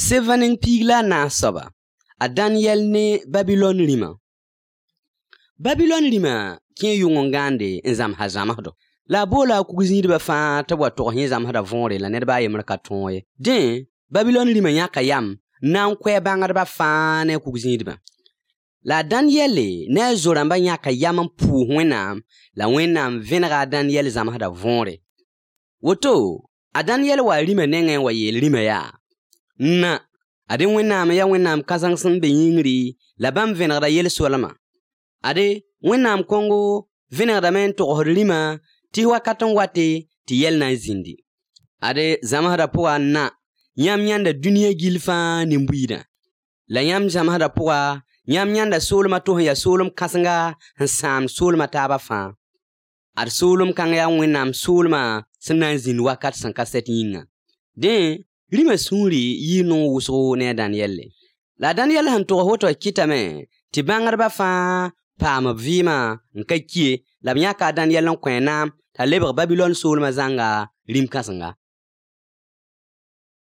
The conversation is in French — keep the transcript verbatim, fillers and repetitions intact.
Sevaning pigla na soba. A Daniel ne Babylon lima. Babylon lima kien yung ngande nzam hazamado. La bola kugizini ba fa tabwa to hin zam hada vonre la nedba yemra katonye. Den Babylon lima nyaka yam nan kwe bangar ba fa ne kugizini ba. La Daniel ne zoramba nyaka yam pu wenam la wenam venera Daniel zam hada vonre. Woto a Daniel wa lima nengen wa ye lima ya. Na ade wenam ya wenam kazang sun be yingri la bam venera yel solama. Ade wenam Kongo venera men to lima ti wakaton wate ti yel na zindi. Ade zamahada poa na nyam nyanda dunia gilfa nimbuida. La nyam zamahada poa nyam nyanda solma to ya solum kasanga sam solma taba fa. Ad solum kanga wenam solma sina zin wakat san kaset yinga. Den lima suri yi no wuso ne Danielle. La Danielle han to hoto kitame ti bangarba fa Pam vima nkakie la myaka Daniel nkwenam ta leber Babylon solma zanga lim kasanga.